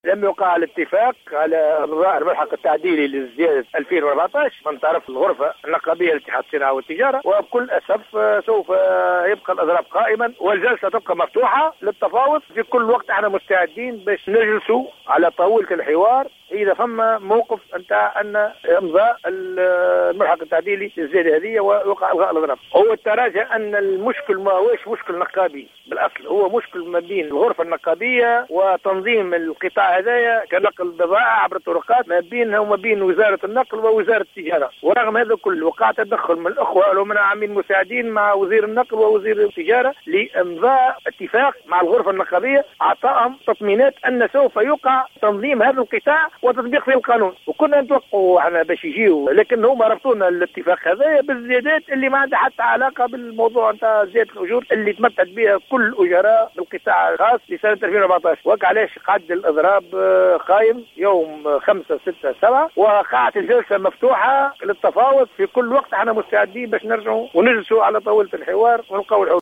لم يوقع الاتفاق على إلغاء الملحق التعديلي للزيادة 2014 من طرف الغرفة النقابية لاتحاد الصناعة والتجارة، وبكل أسف سوف يبقى الإضراب قائما والجلسة تبقى مفتوحة للتفاوض. في كل وقت احنا مستعدين باش نجلسوا على طاولة الحوار إذا فما موقف نتاع أن إمضاء الملحق التعديلي للزيادة هذه ويوقع إلغاء الإضراب. هو التراجع أن المشكل ما هوش مشكل نقابي بالأصل، هو مشكل ما بين الغرفة النقابية وتنظيم القطاع هذايا كنقل البضائع عبر الطرقات ما بينها وما بين وزارة النقل ووزارة التجارة. ورغم هذا كله وقع تدخل من الأخوة الأمناء عامين مساعدين مع وزير النقل ووزير التجارة لإمضاء اتفاق مع الغرفة النقابية أعطاهم تطمينات أن سوف يوقع تنظيم هذا القطاع وتطبيق فيه القانون. وكنا نتوقعوا احنا باش يجيوا، لكن هما ربطونا الاتفاق هذا بالزيادات اللي ما عندها حتى علاقة بالموضوع نتاع زيادة الأجور اللي تمتعت بها كل الأجراء بالقطاع الخاص لسنة 2014. وعلاش قعد الإضراب قائم يوم 5 6 7 وقعت الجلسة مفتوحة للتفاوض. في كل وقت احنا مستعدين باش نرجعوا ونجلسوا على طاولة الحوار ونلقاو الحلول.